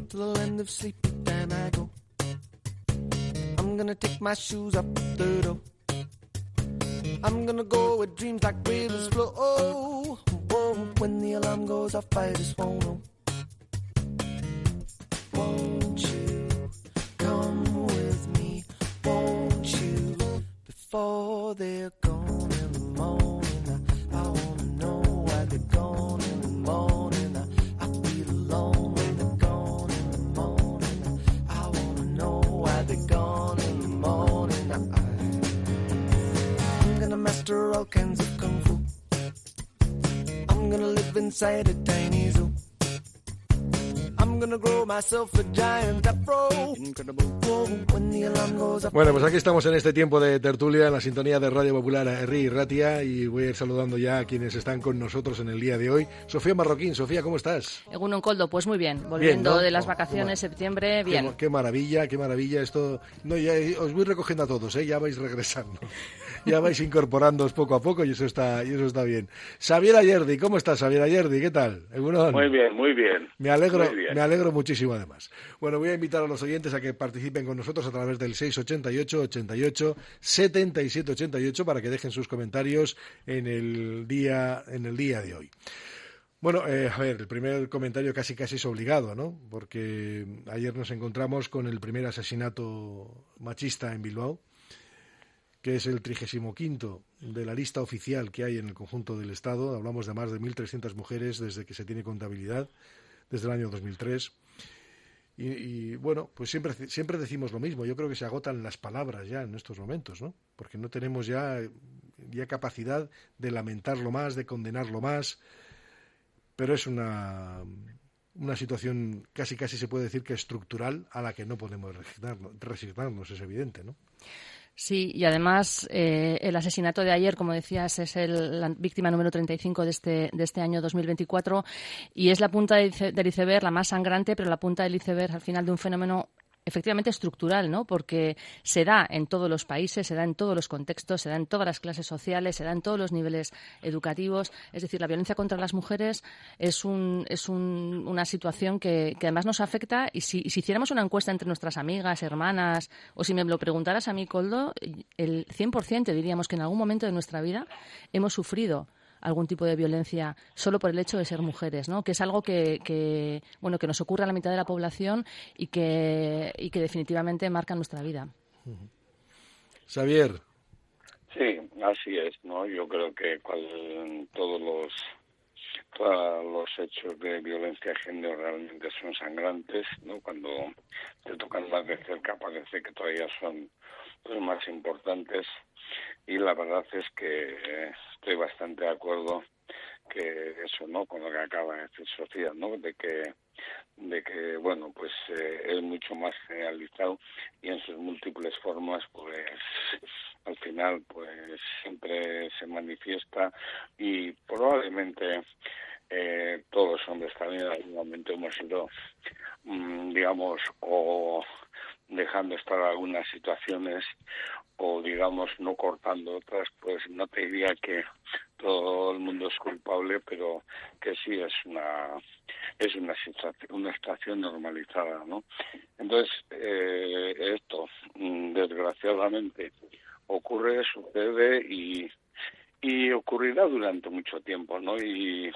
to the land of sleep, then I go. I'm gonna take my shoes up the door. I'm gonna go where dreams like rivers flow. Oh, when the alarm goes off, I just won't know. Won't you come with me? Won't you? Before they're gone in the morning, I wanna know why they're gone in the morning. I feel alone when they're gone in the morning. I wanna know why they're gone in the morning. I'm gonna master all kinds of kung fu. I'm gonna live inside a tiny zoo. I'm gonna grow myself a giant afro. When the alarm goes off. Bueno, pues aquí estamos en este tiempo de tertulia, en la sintonía de Radio Popular Herri y Ratia, y voy a ir saludando ya a quienes están con nosotros en el día de hoy. Sofía Marroquín, Sofía, ¿cómo estás? Egunon Koldo, pues muy bien, volviendo bien, ¿no? de las vacaciones, septiembre, bien. Qué maravilla, esto. No, ya os voy recogiendo a todos, ya vais regresando. Ya vais incorporándoos poco a poco y eso está bien. Xavier Ayerdi, ¿cómo estás, Xavier Ayerdi? ¿Qué tal? Egunon. Muy bien. Me alegro muchísimo además. Bueno, voy a invitar a los oyentes a que participen con nosotros a través del 688 88 77 88 para que dejen sus comentarios en el día de hoy. Bueno, a ver, el primer comentario casi es obligado, ¿no? Porque ayer nos encontramos con el primer asesinato machista en Bilbao, que es el 35º de la lista oficial que hay en el conjunto del Estado. Hablamos de más de 1.300 mujeres desde que se tiene contabilidad, desde el año 2003. Y bueno, pues siempre decimos lo mismo. Yo creo que se agotan las palabras ya en estos momentos, ¿no? Porque no tenemos ya capacidad de lamentarlo más, de condenarlo más. Pero es una situación casi se puede decir que estructural a la que no podemos resignarnos, es evidente, ¿no? Sí, y además el asesinato de ayer, como decías, es la víctima número 35 de este año 2024 y es la punta del iceberg, la más sangrante, pero la punta del iceberg al final de un fenómeno efectivamente estructural, ¿no? Porque se da en todos los países, se da en todos los contextos, se da en todas las clases sociales, se da en todos los niveles educativos. Es decir, la violencia contra las mujeres es una situación que además nos afecta y si hiciéramos una encuesta entre nuestras amigas, hermanas, o si me lo preguntaras a mí, Koldo, el 100% diríamos que en algún momento de nuestra vida hemos sufrido algún tipo de violencia solo por el hecho de ser mujeres, ¿no? Que es algo que nos ocurre a la mitad de la población y que definitivamente marca nuestra vida. Xavier. Sí, así es, ¿no? Yo creo que todos los hechos de violencia de género realmente son sangrantes, ¿no? Cuando te tocan más de cerca parece que todavía son los más importantes. Y la verdad es que estoy bastante de acuerdo que eso, ¿no? Con lo que acaba de decir Sofía, ¿no? De que bueno, pues es mucho más generalizado y en sus múltiples formas, pues al final, pues siempre se manifiesta y probablemente todos los hombres también en algún momento hemos ido, digamos, o dejando estar algunas situaciones o digamos no cortando otras, pues no te diría que todo el mundo es culpable, pero que sí es una situación normalizada, ¿no? Entonces esto desgraciadamente sucede y ocurrirá durante mucho tiempo, ¿no? Y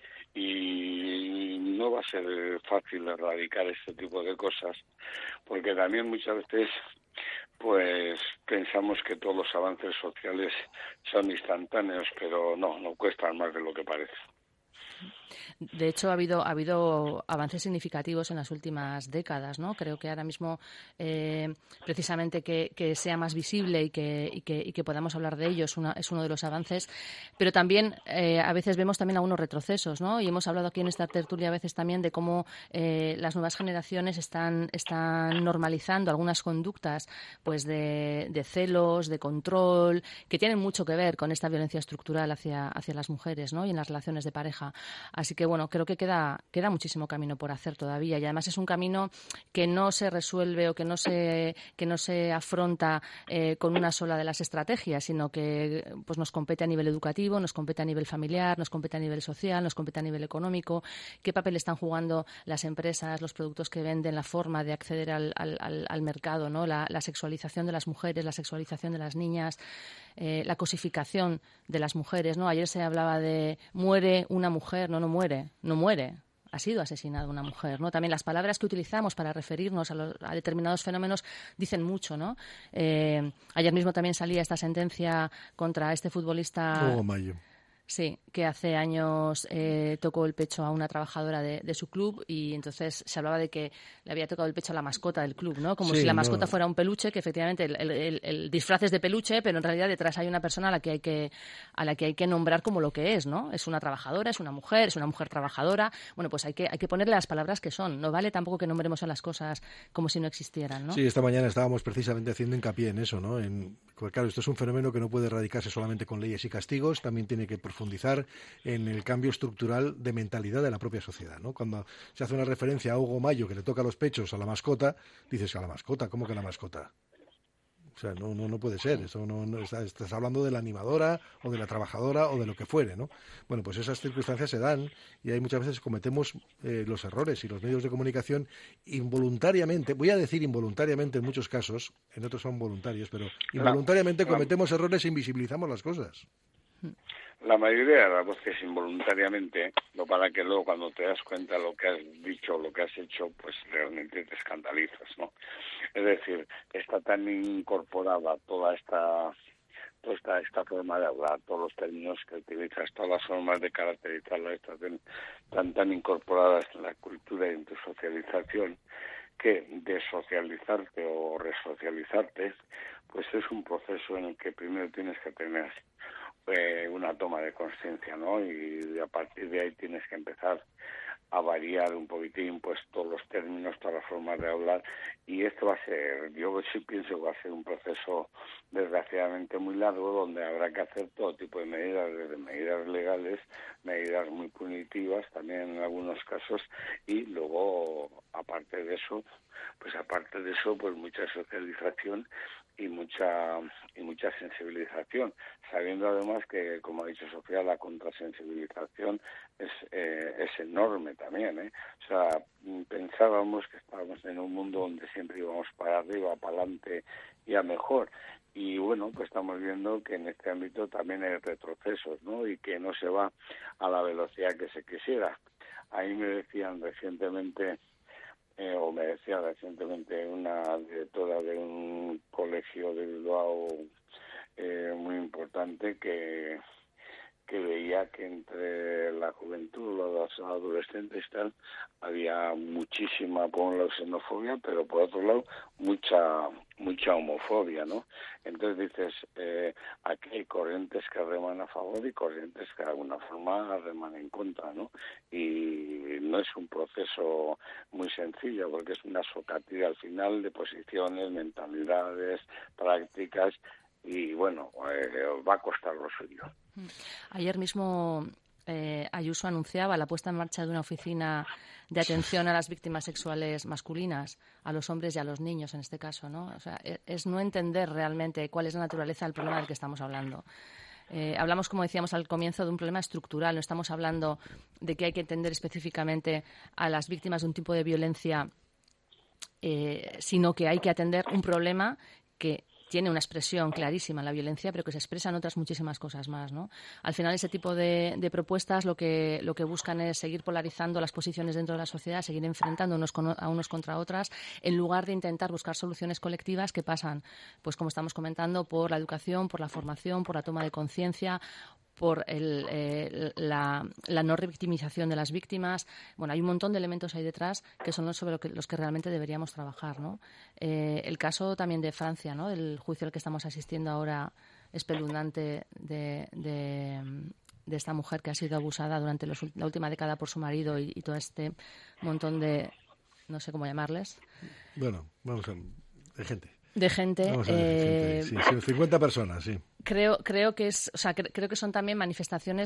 no va a ser fácil erradicar este tipo de cosas, porque también muchas veces pues pensamos que todos los avances sociales son instantáneos, pero no cuestan más de lo que parece. De hecho, ha habido avances significativos en las últimas décadas, ¿no? Creo que ahora mismo, precisamente que sea más visible y que podamos hablar de ello es uno de los avances. Pero también a veces vemos también algunos retrocesos, ¿no? Y hemos hablado aquí en esta tertulia a veces también de cómo las nuevas generaciones están normalizando algunas conductas, pues de celos, de control, que tienen mucho que ver con esta violencia estructural hacia las mujeres, ¿no? Y en las relaciones de pareja. pareja. Así que, bueno, creo que queda muchísimo camino por hacer todavía, y además es un camino que no se resuelve o que no se afronta con una sola de las estrategias, sino que pues nos compete a nivel educativo, nos compete a nivel familiar, nos compete a nivel social, nos compete a nivel económico. ¿Qué papel están jugando las empresas, los productos que venden, la forma de acceder al mercado, ¿no? La sexualización de las mujeres, la sexualización de las niñas, la cosificación de las mujeres, ¿no? Ayer se hablaba de muere una mujer, no muere. Ha sido asesinada una mujer, ¿no? También las palabras que utilizamos para referirnos a determinados fenómenos dicen mucho, ¿no? Ayer mismo también salía esta sentencia contra este futbolista Hugo Mayo. Sí, que hace años tocó el pecho a una trabajadora de su club, y entonces se hablaba de que le había tocado el pecho a la mascota del club, ¿no? Como si la mascota fuera un peluche, que efectivamente el disfraz es de peluche, pero en realidad detrás hay una persona a la que hay que nombrar como lo que es, ¿no? Es una trabajadora, es una mujer trabajadora. Bueno, pues hay que ponerle las palabras que son. No vale tampoco que nombremos a las cosas como si no existieran, ¿no? Sí, esta mañana estábamos precisamente haciendo hincapié en eso, ¿no? Claro, esto es un fenómeno que no puede erradicarse solamente con leyes y castigos, también tiene que profundizar en el cambio estructural de mentalidad de la propia sociedad, ¿no? Cuando se hace una referencia a Hugo Mayo que le toca los pechos a la mascota, dices, ¿a la mascota? ¿Cómo que la mascota? O sea, no puede ser. Eso no estás hablando de la animadora o de la trabajadora o de lo que fuere, ¿no? Bueno, pues esas circunstancias se dan y hay muchas veces cometemos los errores, y los medios de comunicación involuntariamente, voy a decir involuntariamente en muchos casos, en otros son voluntarios, pero involuntariamente cometemos errores e invisibilizamos las cosas. La mayoría de las veces involuntariamente, lo para que luego cuando te das cuenta de lo que has dicho, lo que has hecho, pues realmente te escandalizas, ¿no? Es decir, está tan incorporada toda esta forma de hablar, todos los términos que utilizas, todas las formas de caracterizarla, están tan incorporadas en la cultura y en tu socialización, que desocializarte o resocializarte, pues es un proceso en el que primero tienes que tener una toma de conciencia, ¿no? Y a partir de ahí tienes que empezar a variar un poquitín pues todos los términos, todas las formas de hablar, y esto va a ser, yo sí pienso que va a ser un proceso desgraciadamente muy largo, donde habrá que hacer todo tipo de medidas, desde medidas legales, medidas muy punitivas también en algunos casos, y luego aparte de eso pues mucha socialización y mucha sensibilización, sabiendo además que, como ha dicho Sofía, la contrasensibilización es enorme también, ¿eh? O sea, pensábamos que estábamos en un mundo donde siempre íbamos para arriba, para adelante y a mejor, y bueno, pues estamos viendo que en este ámbito también hay retrocesos, ¿no? Y que no se va a la velocidad que se quisiera. Ahí me decía recientemente una directora de un colegio de Bilbao muy importante que veía que entre la juventud, los adolescentes y tal, había muchísima, por un lado, xenofobia, pero por otro lado mucha homofobia, ¿no? Entonces dices, aquí hay corrientes que reman a favor y corrientes que de alguna forma reman en contra, ¿no? Y no es un proceso muy sencillo, porque es una socatilla al final de posiciones, mentalidades, prácticas, y bueno, va a costar lo suyo. Ayer mismo Ayuso anunciaba la puesta en marcha de una oficina de atención a las víctimas sexuales masculinas, a los hombres y a los niños en este caso, ¿no? O sea, es no entender realmente cuál es la naturaleza del problema del que estamos hablando. Hablamos, como decíamos al comienzo, de un problema estructural. No estamos hablando de que hay que entender específicamente a las víctimas de un tipo de violencia, sino que hay que atender un problema que tiene una expresión clarísima en la violencia, pero que se expresa en otras muchísimas cosas más, ¿no? Al final, ese tipo de propuestas lo que buscan es seguir polarizando las posiciones dentro de la sociedad, seguir enfrentando a unos contra otras, en lugar de intentar buscar soluciones colectivas que pasan, pues como estamos comentando, por la educación, por la formación, por la toma de conciencia, por la no revictimización de las víctimas. Bueno, hay un montón de elementos ahí detrás que son sobre los que realmente deberíamos trabajar, ¿no? El caso también de Francia, ¿no? El juicio al que estamos asistiendo ahora espeluznante de esta mujer que ha sido abusada durante la última década por su marido y todo este montón de, no sé cómo llamarles. Bueno, vamos a de gente. De gente. Vamos a ver, sí, 50 personas, sí. Creo que son también manifestaciones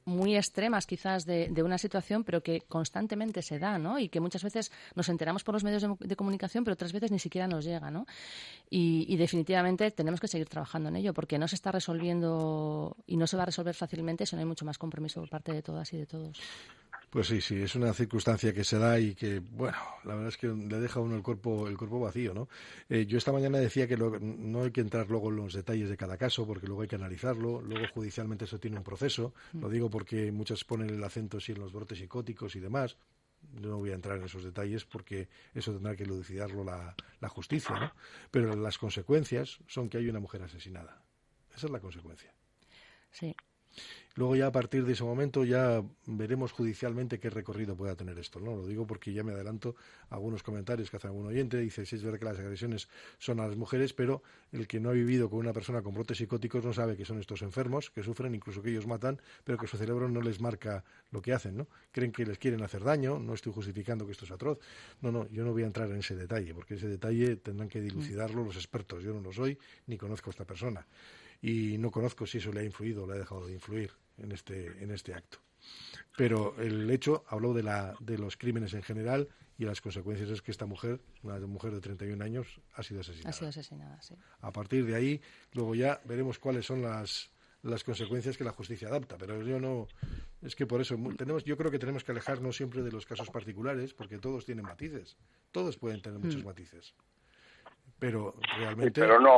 muy extremas quizás de una situación, pero que constantemente se da, ¿no? Y que muchas veces nos enteramos por los medios de comunicación, pero otras veces ni siquiera nos llega, ¿no? Y definitivamente tenemos que seguir trabajando en ello, porque no se está resolviendo y no se va a resolver fácilmente si no hay mucho más compromiso por parte de todas y de todos. Pues sí, es una circunstancia que se da y que, bueno, la verdad es que le deja a uno el cuerpo vacío, ¿no? Yo esta mañana decía que no hay que entrar luego en los detalles de cada caso, porque luego hay que analizarlo, luego judicialmente eso tiene un proceso, lo digo porque muchos ponen el acento sí en los brotes psicóticos y demás. Yo no voy a entrar en esos detalles porque eso tendrá que elucidarlo la justicia, ¿no? Pero las consecuencias son que hay una mujer asesinada. Esa es la consecuencia. Sí. Luego ya a partir de ese momento ya veremos judicialmente qué recorrido pueda tener esto, ¿no? Lo digo porque ya me adelanto a algunos comentarios que hace algún oyente. Dice, sí es verdad que las agresiones son a las mujeres, pero el que no ha vivido con una persona con brotes psicóticos no sabe que son estos enfermos, que sufren, incluso que ellos matan, pero que su cerebro no les marca lo que hacen, ¿no? Creen que les quieren hacer daño, no estoy justificando que esto es atroz. No, yo no voy a entrar en ese detalle, porque ese detalle tendrán que dilucidarlo los expertos. Yo no lo soy, ni conozco a esta persona. Y no conozco si eso le ha influido o le ha dejado de influir en este acto. Pero el hecho, habló de los crímenes en general y las consecuencias es que esta mujer, una mujer de 31 años, ha sido asesinada. Ha sido asesinada, sí. A partir de ahí, luego ya veremos cuáles son las consecuencias que la justicia adapta. Pero yo no... Es que por eso yo creo que tenemos que alejarnos siempre de los casos particulares, porque todos tienen matices. Todos pueden tener muchos matices. Pero realmente...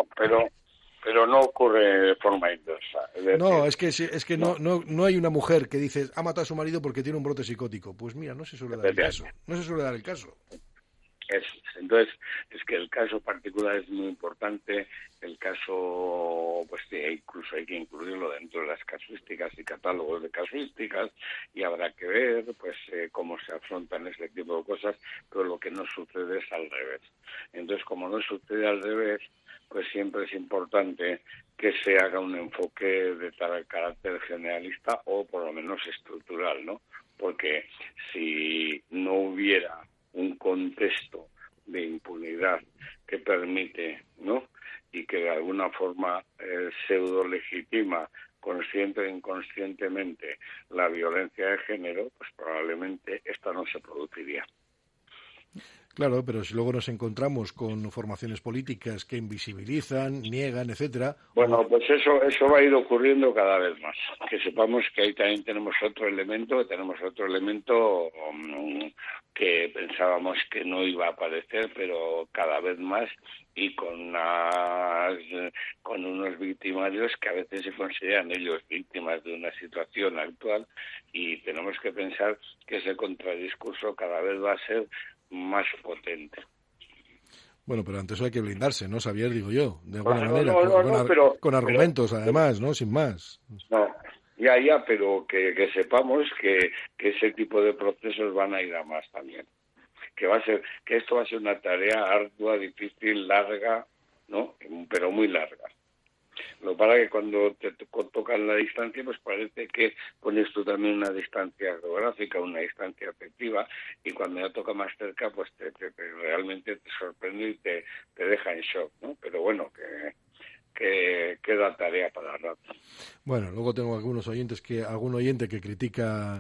Pero no ocurre de forma inversa. No, es que no hay una mujer que dice ha matado a su marido porque tiene un brote psicótico. Pues mira, no se suele dar el caso. No se suele dar el caso. Entonces, es que el caso particular es muy importante. El caso, pues incluso hay que incluirlo dentro de las casuísticas y catálogos de casuísticas, y habrá que ver pues cómo se afrontan ese tipo de cosas, pero lo que no sucede es al revés. Entonces, como no sucede al revés, pues siempre es importante que se haga un enfoque de tal carácter generalista o por lo menos estructural, ¿no? Porque si no hubiera un contexto de impunidad que permite, ¿no?, y que de alguna forma pseudo legitima consciente o inconscientemente la violencia de género, pues probablemente esta no se produciría. Claro, pero si luego nos encontramos con formaciones políticas que invisibilizan, niegan, etcétera... Bueno, pues eso va a ir ocurriendo cada vez más. Que sepamos que ahí también tenemos otro elemento que pensábamos que no iba a aparecer, pero cada vez más, y con unos victimarios que a veces se consideran ellos víctimas de una situación actual, y tenemos que pensar que ese contradiscurso cada vez va a ser más potente. Bueno, pero antes hay que blindarse, ¿no, Xavier? Digo yo, de alguna manera, con argumentos, además, ¿no? Sin más. No, pero que sepamos que ese tipo de procesos van a ir a más también. Que esto va a ser una tarea ardua, difícil, larga, ¿no? Pero muy larga. Lo que pasa es que cuando te tocan la distancia, pues parece que pones tú también una distancia geográfica, una distancia afectiva, y cuando ya toca más cerca, pues realmente te sorprende y te deja en shock, ¿no? Pero bueno, que queda tarea para rato. Bueno, luego tengo algún oyente que critica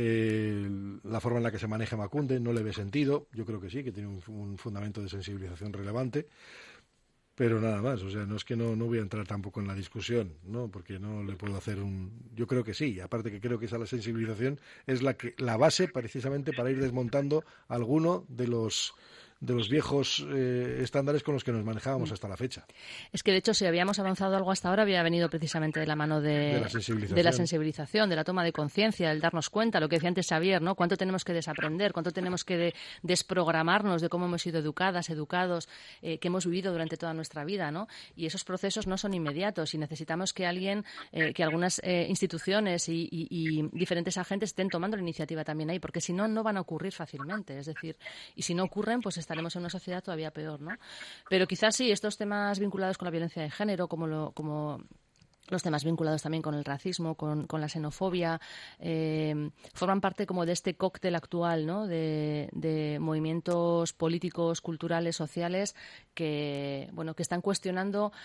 la forma en la que se maneja Emakunde, no le ve sentido. Yo creo que sí, que tiene un fundamento de sensibilización relevante. Pero nada más, o sea, no es que no voy a entrar tampoco en la discusión, ¿no? Porque no le puedo hacer yo creo que sí, aparte que creo que esa la sensibilización es la base precisamente para ir desmontando alguno de los viejos estándares con los que nos manejábamos hasta la fecha. Es que, de hecho, si habíamos avanzado algo hasta ahora, había venido precisamente de la mano de la sensibilización, de la toma de conciencia, el darnos cuenta, lo que decía antes Xavier, ¿no? Cuánto tenemos que desaprender, cuánto tenemos que desprogramarnos de cómo hemos sido educados, que hemos vivido durante toda nuestra vida, ¿no? Y esos procesos no son inmediatos y necesitamos que algunas instituciones y diferentes agentes estén tomando la iniciativa también ahí, porque si no, no van a ocurrir fácilmente. Es decir, y si no ocurren, pues estaremos en una sociedad todavía peor, ¿no? Pero quizás sí, estos temas vinculados con la violencia de género, como los temas vinculados también con el racismo, con la xenofobia, forman parte como de este cóctel actual, ¿no? De movimientos políticos, culturales, sociales que están cuestionando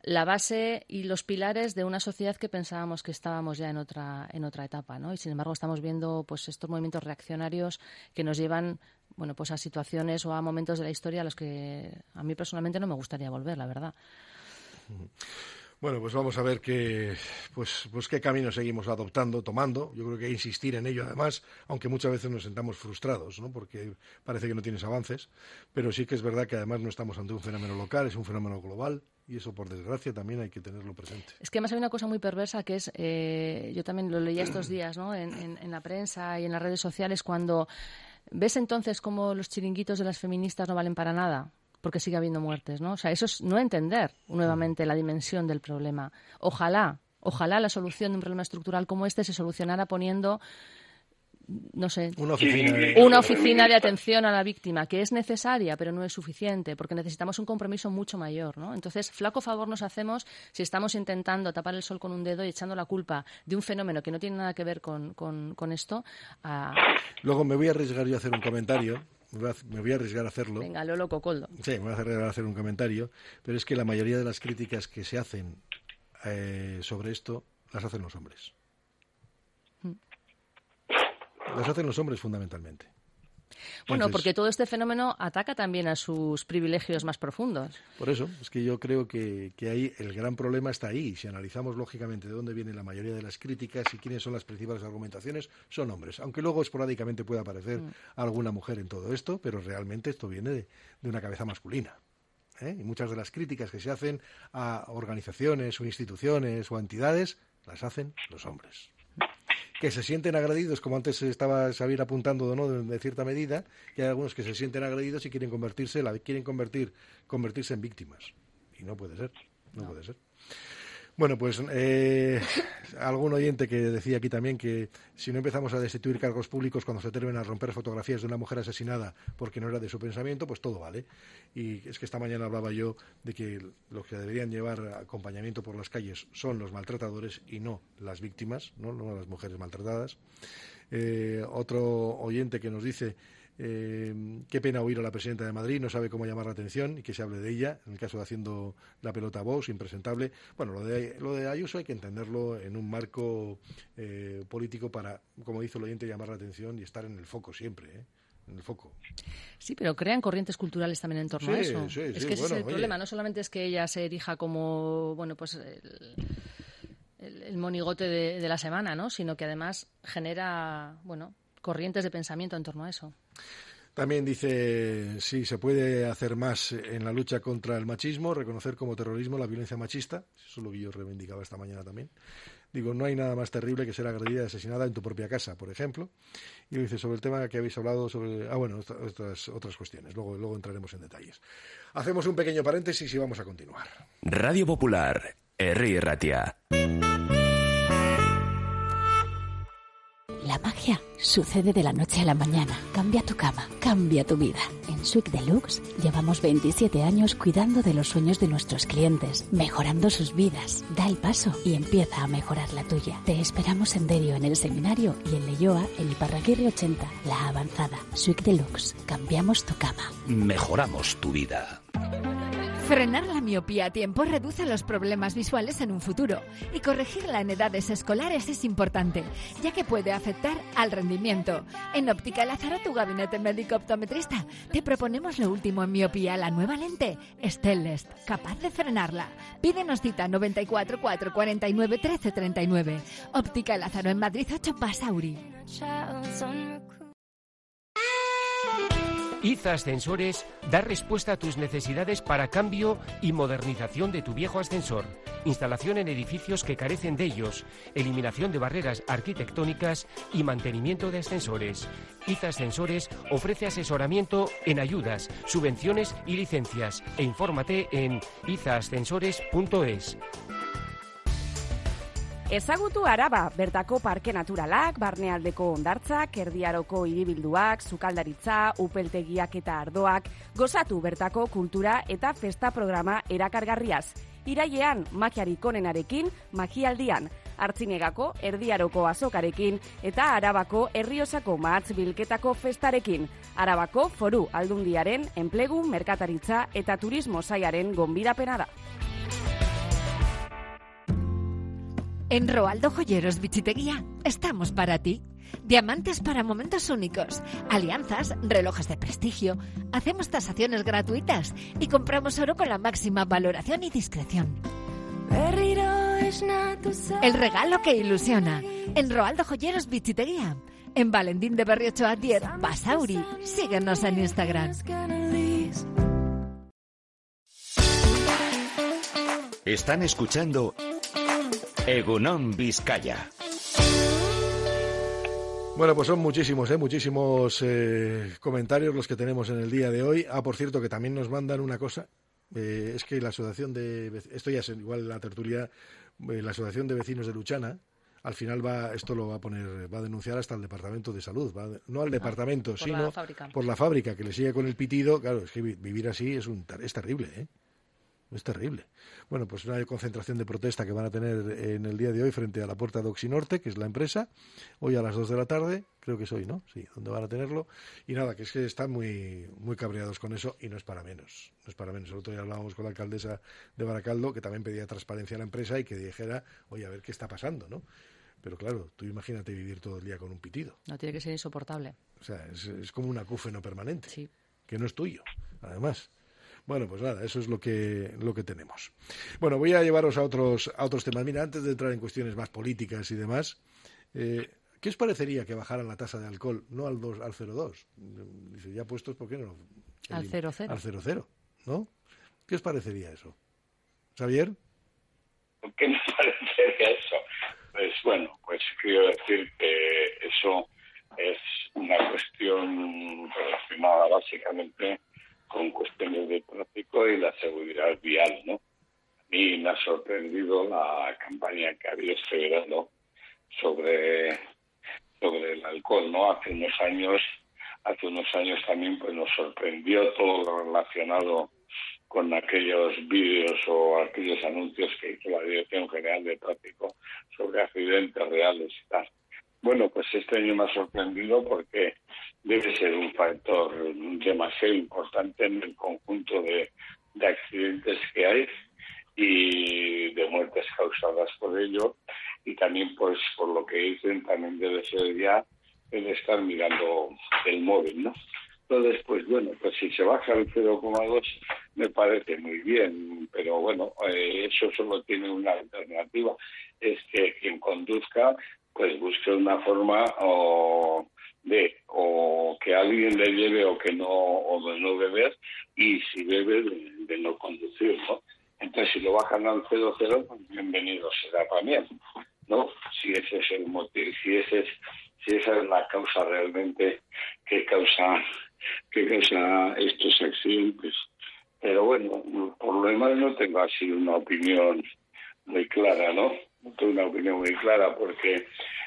la base y los pilares de una sociedad que pensábamos que estábamos ya en otra etapa, ¿no? Y sin embargo estamos viendo pues estos movimientos reaccionarios que nos llevan, bueno, pues a situaciones o a momentos de la historia a los que a mí personalmente no me gustaría volver, la verdad. Bueno, pues vamos a ver qué camino seguimos tomando. Yo creo que hay que insistir en ello, además, aunque muchas veces nos sentamos frustrados, ¿no? Porque parece que no tienes avances, pero sí que es verdad que además no estamos ante un fenómeno local, es un fenómeno global, y eso, por desgracia, también hay que tenerlo presente. Es que además hay una cosa muy perversa que es, yo también lo leía estos días, ¿no? En la prensa y en las redes sociales, cuando ves entonces cómo los chiringuitos de las feministas no valen para nada, porque sigue habiendo muertes, ¿no? O sea, eso es no entender nuevamente la dimensión del problema. Ojalá la solución de un problema estructural como este se solucionara poniendo, no sé, una oficina de atención a la víctima, que es necesaria, pero no es suficiente, porque necesitamos un compromiso mucho mayor, ¿no? Entonces, flaco favor nos hacemos si estamos intentando tapar el sol con un dedo y echando la culpa de un fenómeno que no tiene nada que ver con esto. Luego me voy a arriesgar yo a hacer un comentario. Me voy a arriesgar a hacerlo. Venga, Lolo Cocoldo. Sí, me voy a arriesgar a hacer un comentario, pero es que la mayoría de las críticas que se hacen sobre esto las hacen los hombres. Las hacen los hombres fundamentalmente. Bueno, porque todo este fenómeno ataca también a sus privilegios más profundos. Por eso, es que yo creo que ahí el gran problema está ahí. Si analizamos lógicamente de dónde viene la mayoría de las críticas y quiénes son las principales argumentaciones, son hombres. Aunque luego esporádicamente pueda aparecer alguna mujer en todo esto, pero realmente esto viene de una cabeza masculina. Y muchas de las críticas que se hacen a organizaciones o instituciones o entidades las hacen los hombres. Que se sienten agredidos, como antes estaba Xavier apuntando, ¿no?, de cierta medida, que hay algunos que se sienten agredidos y quieren convertirse en víctimas. Y no puede ser, no puede ser. Bueno, pues algún oyente que decía aquí también que si no empezamos a destituir cargos públicos cuando se atreven a romper fotografías de una mujer asesinada porque no era de su pensamiento, pues todo vale. Y es que esta mañana hablaba yo de que los que deberían llevar acompañamiento por las calles son los maltratadores y no las víctimas, no las mujeres maltratadas. Otro oyente que nos dice qué pena oír a la presidenta de Madrid, no sabe cómo llamar la atención y que se hable de ella, en el caso de haciendo la pelota a Vox, impresentable. Bueno, lo de Ayuso hay que entenderlo en un marco político para, como dice el oyente, llamar la atención y estar en el foco siempre, en el foco. Sí, pero crean corrientes culturales también en torno a eso. Sí, es que ese es el problema, no solamente es que ella se erija como, bueno, pues el monigote de la semana, ¿no?, sino que además genera, bueno, corrientes de pensamiento en torno a eso. También dice, sí, se puede hacer más en la lucha contra el machismo, reconocer como terrorismo la violencia machista. Eso es lo que yo reivindicaba esta mañana también. Digo, no hay nada más terrible que ser agredida y asesinada en tu propia casa, por ejemplo. Y dice, sobre el tema que habéis hablado, sobre otras cuestiones. Luego entraremos en detalles. Hacemos un pequeño paréntesis y vamos a continuar. Radio Popular, Herri Ratia. La magia sucede de la noche a la mañana. Cambia tu cama, cambia tu vida. En Suite Deluxe llevamos 27 años cuidando de los sueños de nuestros clientes, mejorando sus vidas. Da el paso y empieza a mejorar la tuya. Te esperamos en Derio, en el Seminario, y en Leioa, en Iparraguirre 80, La Avanzada. Suite Deluxe. Cambiamos tu cama. Mejoramos tu vida. Frenar la miopía a tiempo reduce los problemas visuales en un futuro, y corregirla en edades escolares es importante, ya que puede afectar al rendimiento. En Óptica Lázaro, tu gabinete médico optometrista, te proponemos lo último en miopía, la nueva lente Stellest, capaz de frenarla. Pídenos cita 94 449 1339. Óptica Lázaro, en Madrid 8, Basauri. IZA Ascensores da respuesta a tus necesidades para cambio y modernización de tu viejo ascensor, instalación en edificios que carecen de ellos, eliminación de barreras arquitectónicas y mantenimiento de ascensores. IZA Ascensores ofrece asesoramiento en ayudas, subvenciones y licencias, e infórmate en izaascensores.es. Ezagutu Araba, bertako parke naturalak, barnealdeko hondartzak, erdiaroko hiribilduak, sukaldaritza, upeltegiak eta ardoak, gozatu bertako kultura eta festa programa erakargarriaz. Irailean, magiarik onenarekin, magialdian, Artzinegako erdiaroko azokarekin eta Arabako Erriosako mahatz bilketako festarekin. Arabako Foru Aldundiaren enplegu, merkataritza eta turismo sailaren gonbidapena da. En Roaldo Joyeros Bichiteguía estamos para ti. Diamantes para momentos únicos, alianzas, relojes de prestigio. Hacemos tasaciones gratuitas y compramos oro con la máxima valoración y discreción. El regalo que ilusiona. En Roaldo Joyeros Bichiteguía. En Valentín de Berriochoa 10, Basauri. Síguenos en Instagram. Están escuchando Egunon Vizcaya. Bueno, pues son muchísimos comentarios los que tenemos en el día de hoy. Por cierto, que también nos mandan una cosa. Es que la asociación esto ya es igual la tertulia, la asociación de vecinos de Luchana, al final va a denunciar hasta el Departamento de Salud, no al departamento, sino por la fábrica, que le sigue con el pitido. Claro, es que vivir así es terrible, ¿eh? Es terrible. Bueno, pues una concentración de protesta que van a tener en el día de hoy frente a la puerta de Oxinorte, que es la empresa, hoy a las 2 de la tarde, creo que es hoy, ¿no? Sí, donde van a tenerlo. Y nada, que es que están muy, muy cabreados con eso y no es para menos. No es para menos. El otro día hablábamos con la alcaldesa de Baracaldo, que también pedía transparencia a la empresa y que dijera, oye, a ver qué está pasando, ¿no? Pero claro, tú imagínate vivir todo el día con un pitido. No, tiene que ser insoportable. O sea, es como un acúfeno permanente, sí, que no es tuyo, además. Bueno, pues nada, eso es lo que tenemos. Bueno, voy a llevaros a otros temas. Mira, antes de entrar en cuestiones más políticas y demás, ¿qué os parecería que bajaran la tasa de alcohol? No al 0,2. Dice, ya puestos, ¿por qué no? Al 0,0. Al 0,0, ¿no? ¿Qué os parecería eso? ¿Xavier? ¿Qué me parecería eso? Pues bueno, pues quiero decir que eso es una cuestión relacionada básicamente con cuestiones de tráfico y la seguridad vial, ¿no? A mí me ha sorprendido la campaña que ha habido este verano sobre el alcohol, ¿no? Hace unos años también pues nos sorprendió todo lo relacionado con aquellos vídeos o aquellos anuncios que hizo la Dirección General de Tráfico sobre accidentes reales y tal. Bueno, pues este año me ha sorprendido porque debe ser un factor demasiado importante en el conjunto de accidentes que hay y de muertes causadas por ello. Y también, pues, por lo que dicen, también debe ser ya el estar mirando el móvil, ¿no? Entonces, pues bueno, pues si se baja al 0,2 me parece muy bien, pero bueno, eso solo tiene una alternativa, es que quien conduzca pues busque una forma o que alguien le lleve o de no beber, y si bebe de no conducir, ¿no? Entonces, si lo bajan al 0,0, pues bienvenido será también, ¿no? Si ese es el motivo, si esa es la causa realmente que causa estos accidentes. Pero bueno, por lo demás no tengo así una opinión muy clara, ¿no? No tengo una opinión muy clara porque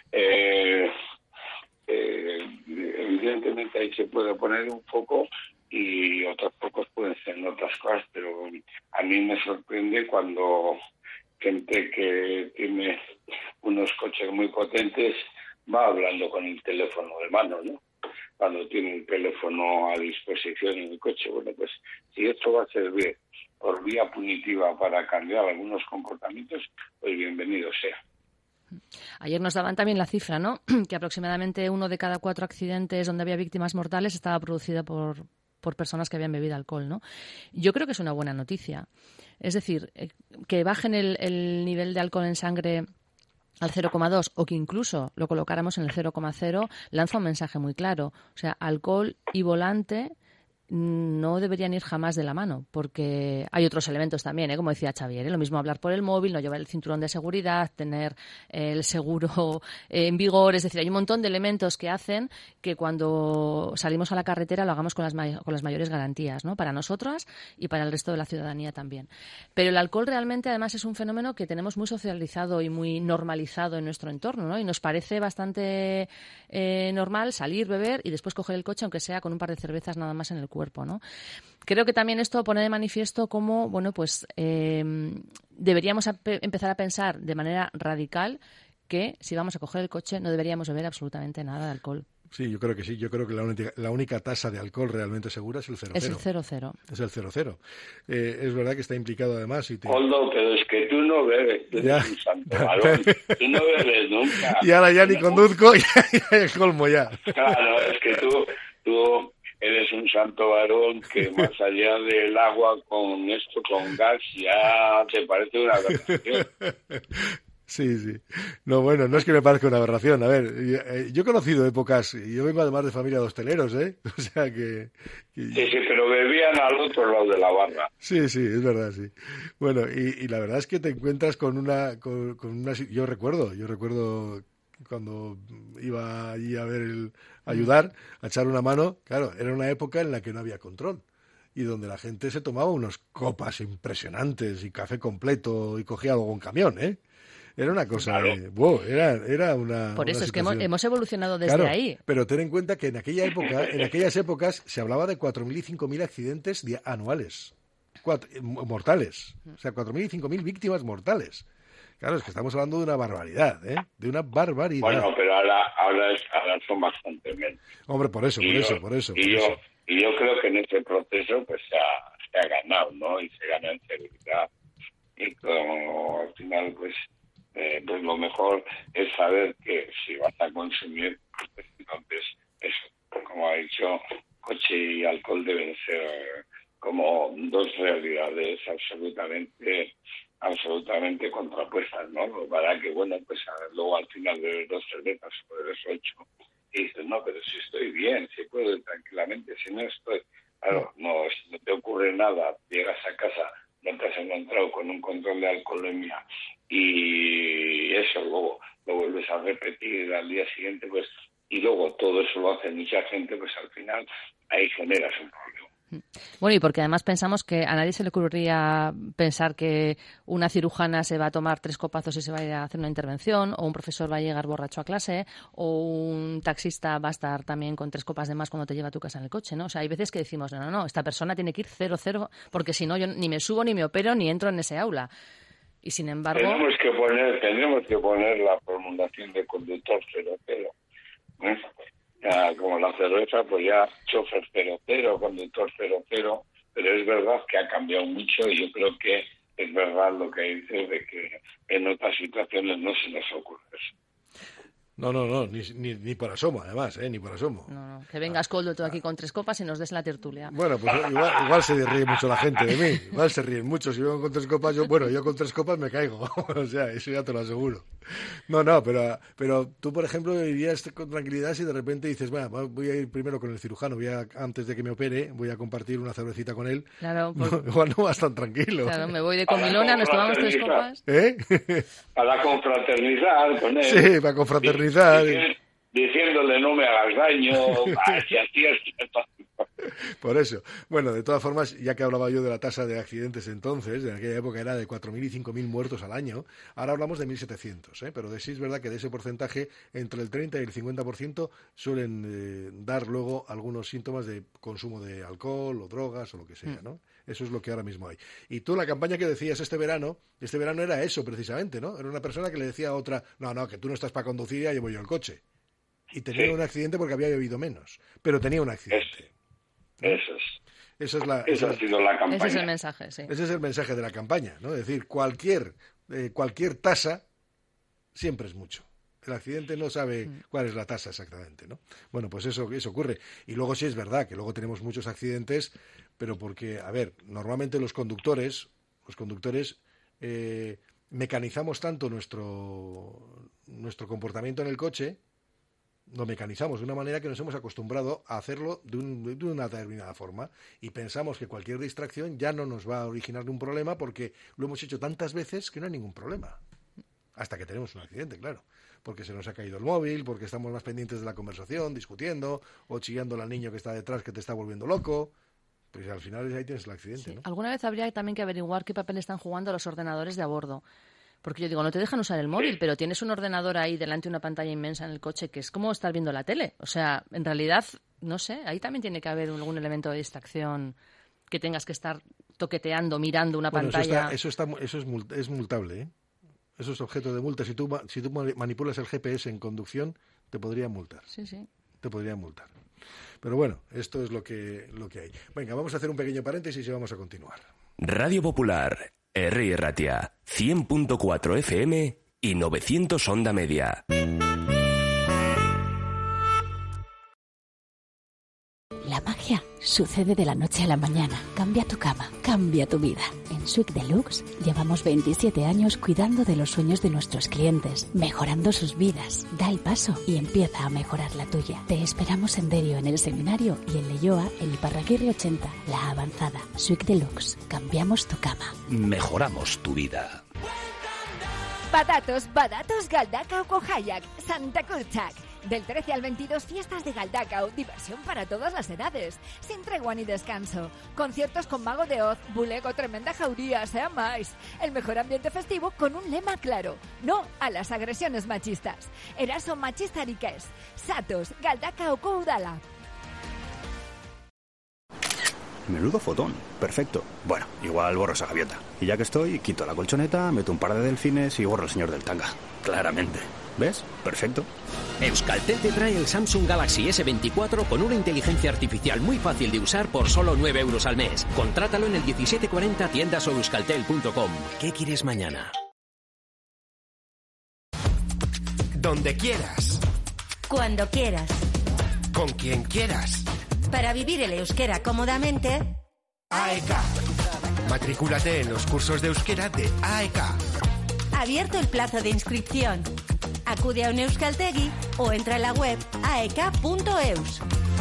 evidentemente ahí se puede poner un foco y otros focos pueden ser en otras cosas, pero a mí me sorprende cuando gente que tiene unos coches muy potentes va hablando con el teléfono de mano, ¿no? Cuando tiene un teléfono a disposición en el coche. Bueno, pues si esto va a servir por vía punitiva para cambiar algunos comportamientos, pues bienvenido sea. Ayer nos daban también la cifra, ¿no? Que aproximadamente 1 de cada 4 accidentes donde había víctimas mortales estaba producida por personas que habían bebido alcohol, ¿no? Yo creo que es una buena noticia. Es decir, que bajen el nivel de alcohol en sangre al 0,2 o que incluso lo colocáramos en el 0,0 lanza un mensaje muy claro. O sea, alcohol y volante no deberían ir jamás de la mano, porque hay otros elementos también, como decía Xavier, lo mismo hablar por el móvil, no llevar el cinturón de seguridad, tener el seguro en vigor, es decir, hay un montón de elementos que hacen que cuando salimos a la carretera lo hagamos con las mayores garantías, ¿no? Para nosotras y para el resto de la ciudadanía también. Pero el alcohol realmente además es un fenómeno que tenemos muy socializado y muy normalizado en nuestro entorno, ¿no? Y nos parece bastante normal salir, beber y después coger el coche, aunque sea con un par de cervezas nada más en el cuerpo, ¿no? Creo que también esto pone de manifiesto cómo, bueno, pues deberíamos empezar a pensar de manera radical que si vamos a coger el coche no deberíamos beber absolutamente nada de alcohol. Sí, yo creo que sí. Yo creo que la única tasa de alcohol realmente segura es el 0,0. Es el 0,0. Es el 0,0. Es verdad que está implicado además. Coldo, pero es que tú no bebes, tú eres un santo varón. Tú no bebes nunca. Y ahora ya ni conduzco, ya es colmo ya. Claro, es que tú eres un santo varón que más allá del agua con gas, ya te parece una aberración. Sí, sí. No, bueno, no es que me parezca una aberración. A ver, yo he conocido épocas, y yo vengo además de familia de hosteleros, ¿eh? O sea que... Sí, pero bebían al otro lado de la barra. Sí, es verdad, sí. Bueno, y la verdad es que te encuentras con una... Yo recuerdo cuando iba allí a ver ayudar, a echar una mano, claro, era una época en la que no había control y donde la gente se tomaba unas copas impresionantes y café completo y cogía algo en camión, ¿eh? Era una cosa, claro. Era una... Por eso una es que situación. hemos evolucionado desde ahí. Pero ten en cuenta que en aquellas épocas se hablaba de 4.000 y 5.000 accidentes anuales, mortales, o sea, 4.000 y 5.000 víctimas mortales. Claro, es que estamos hablando de una barbaridad, ¿eh? De una barbaridad. Bueno, pero ahora son bastante menos. Hombre, por eso. Y yo creo que en ese proceso pues se ha ganado, ¿no? Y se gana en seguridad. Y como al final, pues lo mejor es saber que si vas a consumir, pues entonces, eso, como ha dicho, coche y alcohol deben ser como dos realidades absolutamente contrapuestas, ¿no? Para que, bueno, pues luego al final bebes 2 cervezas o bebes 8 y dices, no, pero si estoy bien, si puedo ir tranquilamente, si no estoy, claro, si no te ocurre nada, llegas a casa, no te has encontrado con un control de alcoholemia y eso luego lo vuelves a repetir al día siguiente, pues, y luego todo eso lo hace mucha gente, pues al final ahí generas un problema. Bueno, y porque además pensamos que a nadie se le ocurriría pensar que una cirujana se va a tomar 3 copazos y se va a ir a hacer una intervención, o un profesor va a llegar borracho a clase, o un taxista va a estar también con 3 copas de más cuando te lleva a tu casa en el coche, ¿no? O sea, hay veces que decimos, no, esta persona tiene que ir 0,0, porque si no yo ni me subo, ni me opero, ni entro en ese aula. Y sin embargo... Tenemos que poner la promulgación de conductor 0,0. Como la cerveza, pues ya chofer 0,0, conductor 0,0, pero es verdad que ha cambiado mucho y yo creo que es verdad lo que dices de que en otras situaciones no se nos ocurre eso. No, ni por asomo, además, ni por asomo. No, que vengas, Coldo, tú aquí con 3 copas y nos des la tertulia. Bueno, pues igual se ríe mucho la gente de mí, igual se ríen mucho. Si vengo con 3 copas, yo con 3 copas me caigo, o sea, eso ya te lo aseguro. No, pero tú, por ejemplo, irías con tranquilidad si de repente dices, bueno, voy a ir primero con el cirujano, antes de que me opere, voy a compartir una cervecita con él. Claro, igual no vas tan tranquilo. Claro, me voy de comilona, nos tomamos 3 copas. Para confraternizar con él. Sí, para confraternizar. Diciéndole no me hagas daño, si así es. Por eso. Bueno, de todas formas, ya que hablaba yo de la tasa de accidentes entonces, en aquella época era de 4.000 y 5.000 muertos al año, ahora hablamos de 1.700, pero sí es verdad que de ese porcentaje, entre el 30 y el 50% suelen dar luego algunos síntomas de consumo de alcohol o drogas o lo que sea, ¿no? Eso es lo que ahora mismo hay. Y tú, la campaña que decías este verano era eso precisamente, ¿no? Era una persona que le decía a otra, no, que tú no estás para conducir, ya llevo yo el coche. Y tenía un accidente porque había bebido menos, pero tenía un accidente. Esa ha sido la campaña. Ese es el mensaje, sí. Ese es el mensaje de la campaña, ¿no? Es decir, cualquier tasa siempre es mucho. El accidente no sabe cuál es la tasa exactamente, ¿no? Bueno, pues eso ocurre. Y luego sí es verdad que luego tenemos muchos accidentes, pero porque, a ver, normalmente los conductores mecanizamos tanto nuestro comportamiento en el coche, lo mecanizamos de una manera que nos hemos acostumbrado a hacerlo de una determinada forma y pensamos que cualquier distracción ya no nos va a originar un problema porque lo hemos hecho tantas veces que no hay ningún problema. Hasta que tenemos un accidente, claro. Porque se nos ha caído el móvil, porque estamos más pendientes de la conversación, discutiendo, o chillando al niño que está detrás que te está volviendo loco. Pues al final ahí tienes el accidente, sí. ¿no? Alguna vez habría también que averiguar qué papel están jugando los ordenadores de a bordo. Porque yo digo, no te dejan usar el móvil, pero tienes un ordenador ahí delante de una pantalla inmensa en el coche que es como estar viendo la tele. O sea, en realidad, no sé, ahí también tiene que haber algún elemento de distracción que tengas que estar toqueteando, mirando una pantalla. Eso es multable, ¿eh? Eso es objeto de multa. Si tú manipulas el GPS en conducción, te podrían multar. Sí. te podrían multar. Pero bueno, esto es lo que hay. Venga, vamos a hacer un pequeño paréntesis y vamos a continuar. Radio Popular, Herri Ratia, 100.4 FM y 900 onda media. La magia sucede de la noche a la mañana. Cambia tu cama, cambia tu vida. En Suic Deluxe llevamos 27 años cuidando de los sueños de nuestros clientes, mejorando sus vidas. Da el paso y empieza a mejorar la tuya. Te esperamos en Derio, en el Seminario, y en Leioa, en Iparraguirre 80, La Avanzada. Suic Deluxe. Cambiamos tu cama. Mejoramos tu vida. Badatos Galdakao Kohayak, Santa Kurchak. Del 13 al 22, fiestas de Galdakao, diversión para todas las edades, sin tregua ni descanso. Conciertos con Mago de Oz, Bulego, Tremenda Jauría, sea más. El mejor ambiente festivo con un lema claro: no a las agresiones machistas. Eraso machistariques, Satos, Galdakao Koudala. Menudo fotón, perfecto. Bueno, igual borro esa gaviota. Y ya que estoy, quito la colchoneta, meto un par de delfines y borro el señor del tanga. Claramente. ¿Ves? Perfecto. Euskaltel te trae el Samsung Galaxy S24 con una inteligencia artificial muy fácil de usar por solo 9 euros al mes. Contrátalo en el 1740 tiendas o euskaltel.com. ¿Qué quieres mañana? Donde quieras. Cuando quieras. Con quien quieras. Para vivir el euskera cómodamente, AEK. Matrículate en los cursos de euskera de AEK. Abierto el plazo de inscripción. Acude a un euskaltegi o entra en la web aek.eus.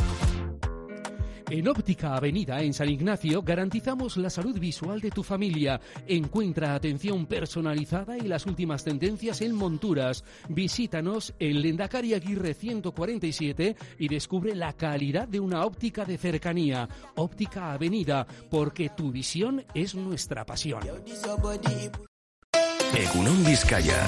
En Óptica Avenida, en San Ignacio, garantizamos la salud visual de tu familia. Encuentra atención personalizada y las últimas tendencias en monturas. Visítanos en Lendakari Aguirre 147 y descubre la calidad de una óptica de cercanía. Óptica Avenida, porque tu visión es nuestra pasión. Egunon Vizcaya.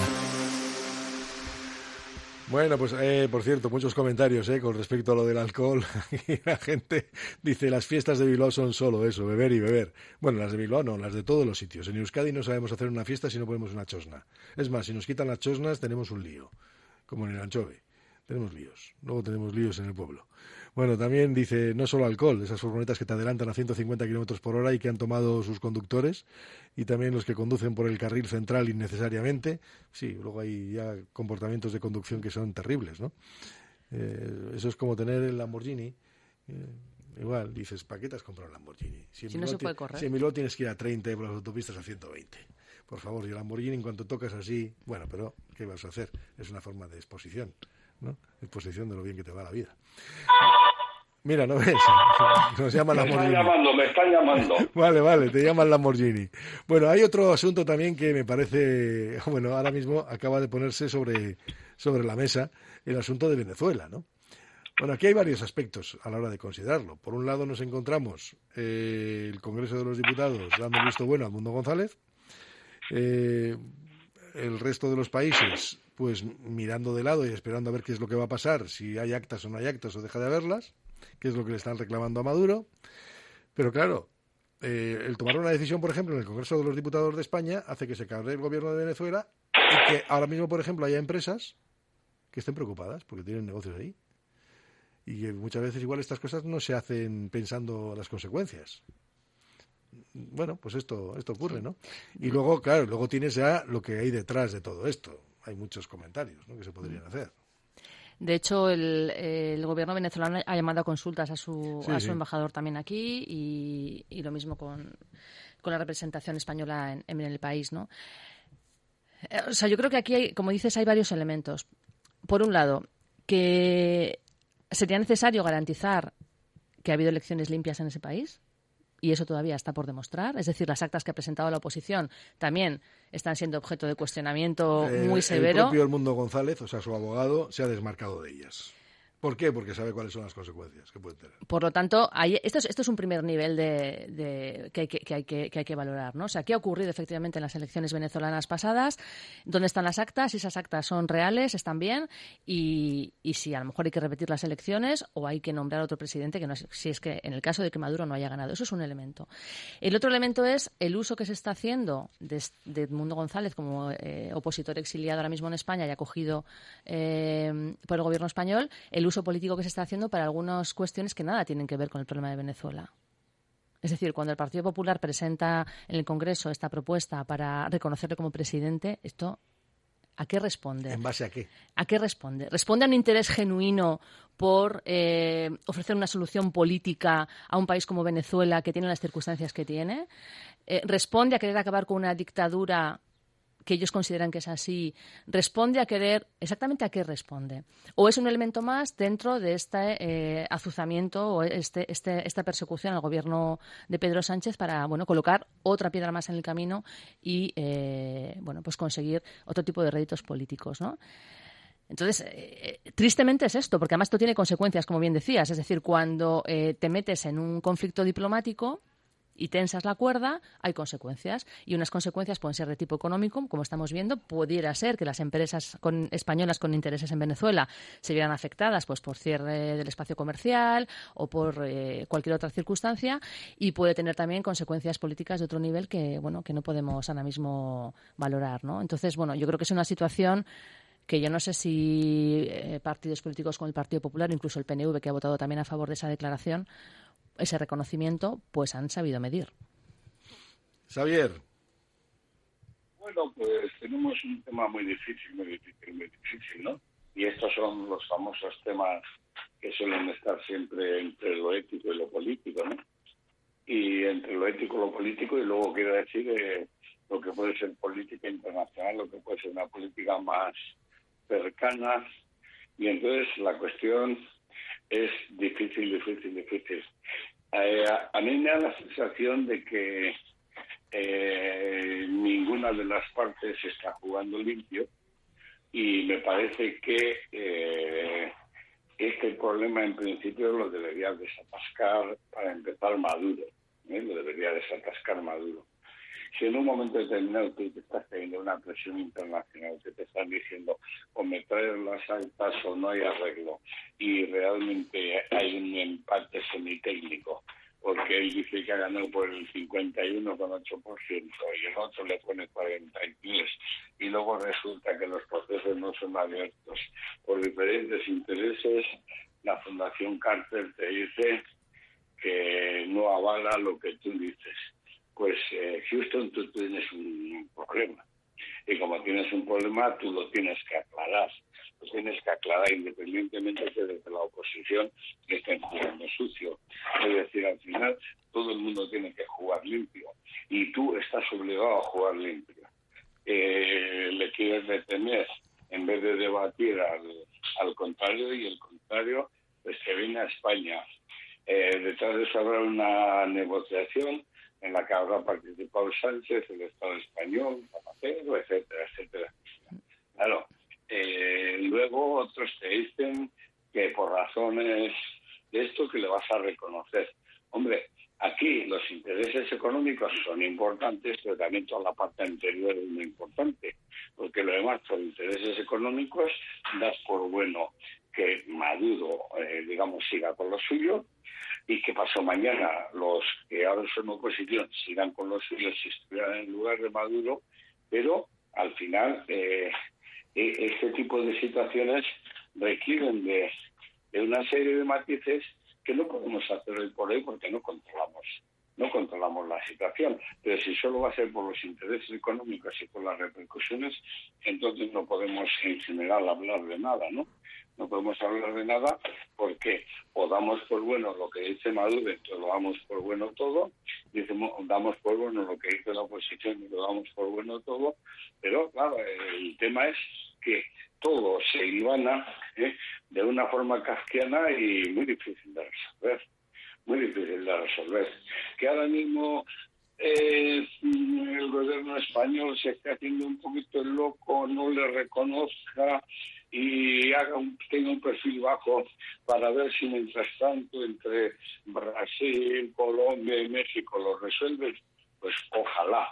Bueno, pues por cierto, muchos comentarios con respecto a lo del alcohol. La gente dice, las fiestas de Bilbao son solo eso, beber y beber. Bueno, las de Bilbao no, las de todos los sitios. En Euskadi no sabemos hacer una fiesta si no ponemos una chosna. Es más, si nos quitan las chosnas tenemos un lío, como en el Anchove. Tenemos líos, luego tenemos líos en el pueblo. Bueno, también dice, no solo alcohol, esas furgonetas que te adelantan a 150 kilómetros por hora y que han tomado sus conductores, y también los que conducen por el carril central innecesariamente. Sí, luego hay ya comportamientos de conducción que son terribles, ¿no? Eso es como tener el Lamborghini. Igual, dices, ¿para qué te has comprado el Lamborghini? Si no se puede correr. Si en Bilbao tienes que ir a 30 y por las autopistas a 120. Por favor, y el Lamborghini en cuanto tocas así, bueno, pero ¿qué vas a hacer? Es una forma de exposición, ¿no? Exposición de lo bien que te va la vida. Mira, ¿no ves? Nos llaman Lamborghini. Me están llamando. Vale, te llaman Lamborghini. Bueno, hay otro asunto también que me parece, bueno, ahora mismo acaba de ponerse sobre la mesa, el asunto de Venezuela, ¿no? Bueno, aquí hay varios aspectos a la hora de considerarlo. Por un lado nos encontramos el Congreso de los Diputados dando el visto bueno a Edmundo González, el resto de los países pues mirando de lado y esperando a ver qué es lo que va a pasar, si hay actas o no hay actas o deja de haberlas, que es lo que le están reclamando a Maduro. Pero claro, el tomar una decisión, por ejemplo, en el Congreso de los Diputados de España hace que se cargue el gobierno de Venezuela y que ahora mismo, por ejemplo, haya empresas que estén preocupadas porque tienen negocios ahí. Y que muchas veces igual estas cosas no se hacen pensando las consecuencias. Bueno, pues esto ocurre, ¿no? Y luego, claro, luego tienes ya lo que hay detrás de todo esto. Hay muchos comentarios, ¿no?, que se podrían hacer. De hecho, el gobierno venezolano ha llamado a consultas a su embajador también aquí y lo mismo con la representación española en el país, ¿no? O sea, yo creo que aquí, como dices, hay varios elementos. Por un lado, que sería necesario garantizar que ha habido elecciones limpias en ese país. Y eso todavía está por demostrar. Es decir, las actas que ha presentado la oposición también están siendo objeto de cuestionamiento muy severo. El propio Edmundo González, o sea, su abogado, se ha desmarcado de ellas. ¿Por qué? Porque sabe cuáles son las consecuencias que pueden tener. Por lo tanto, esto es un primer nivel que hay que valorar, ¿no? O sea, ¿qué ha ocurrido efectivamente en las elecciones venezolanas pasadas? ¿Dónde están las actas? Si esas actas son reales, están bien, y si a lo mejor hay que repetir las elecciones o hay que nombrar otro presidente, que no es, si es que en el caso de que Maduro no haya ganado. Eso es un elemento. El otro elemento es el uso que se está haciendo de Edmundo González como opositor exiliado ahora mismo en España y acogido por el gobierno español, el uso uso político que se está haciendo para algunas cuestiones que nada tienen que ver con el problema de Venezuela. Es decir, cuando el Partido Popular presenta en el Congreso esta propuesta para reconocerle como presidente, esto ¿a qué responde? ¿En base a qué? ¿A qué responde? ¿Responde a un interés genuino por ofrecer una solución política a un país como Venezuela que tiene las circunstancias que tiene? ¿Responde a querer acabar con una dictadura que ellos consideran que es así? ¿Responde a querer... ¿Exactamente a qué responde? ¿O es un elemento más dentro de este azuzamiento o esta persecución al gobierno de Pedro Sánchez para, bueno, colocar otra piedra más en el camino y, bueno, pues conseguir otro tipo de réditos políticos, ¿no? Entonces, tristemente es esto, porque además esto tiene consecuencias, como bien decías. Es decir, cuando te metes en un conflicto diplomático y tensas la cuerda, hay consecuencias. Y unas consecuencias pueden ser de tipo económico, como estamos viendo. Pudiera ser que las empresas españolas con intereses en Venezuela se vieran afectadas pues por cierre del espacio comercial o por cualquier otra circunstancia. Y puede tener también consecuencias políticas de otro nivel que, bueno, que no podemos ahora mismo valorar, ¿no? Entonces, bueno, yo creo que es una situación que yo no sé si partidos políticos como el Partido Popular, incluso el PNV, que ha votado también a favor de esa declaración, ese reconocimiento, pues han sabido medir. Xavier. Bueno, pues tenemos un tema muy difícil, ¿no? Y estos son los famosos temas que suelen estar siempre entre lo ético y lo político, ¿no? Y entre lo ético y lo político, y luego quiero decir lo que puede ser política internacional, lo que puede ser una política más cercana, y entonces la cuestión es difícil. A mí me da la sensación de que ninguna de las partes está jugando limpio, y me parece que este problema en principio lo debería desatascar para empezar Maduro, lo debería desatascar Maduro. Si en un momento determinado tú te estás teniendo una presión internacional que te están diciendo o me traen las actas o no hay arreglo, y realmente hay un empate semitécnico, porque él dice que ha ganado por el 51,8% y el otro le pone 43%, y luego resulta que los procesos no son abiertos por diferentes intereses, la Fundación Carter te dice que no avala lo que tú dices. Pues Houston, tú tienes un problema. Y como tienes un problema, tú lo tienes que aclarar. Lo tienes que aclarar independientemente de que desde la oposición estén jugando sucio. Es decir, al final todo el mundo tiene que jugar limpio. Y tú estás obligado a jugar limpio. Le quieres detener en vez de debatir al contrario, y el contrario pues que viene a España. Detrás de eso habrá una negociación en la que habrá participado Sánchez, el Estado español, Zapatero, etcétera. Claro, luego otros te dicen que por razones de esto que le vas a reconocer. Hombre, aquí los intereses económicos son importantes, pero también toda la parte anterior es muy importante, porque lo demás, por intereses económicos, das por bueno que Maduro, siga con lo suyo, y que pasó mañana los que ahora son oposición sigan con los suyos si estuvieran en lugar de Maduro, pero al final este tipo de situaciones requieren de una serie de matices que no podemos hacer hoy por hoy porque no controlamos la situación. Pero si solo va a ser por los intereses económicos y por las repercusiones, entonces no podemos en general hablar de nada, ¿no? No podemos hablar de nada porque o damos por bueno lo que dice Maduro, entonces lo damos por bueno todo, damos por bueno lo que dice la oposición y lo damos por bueno todo, pero claro, el tema es que todo se hilvana de una forma kafkiana y muy difícil de resolver. Que ahora mismo el gobierno español se está haciendo un poquito el loco, no le reconozca y tenga un perfil bajo para ver si mientras tanto entre Brasil, Colombia y México lo resuelven, pues ojalá,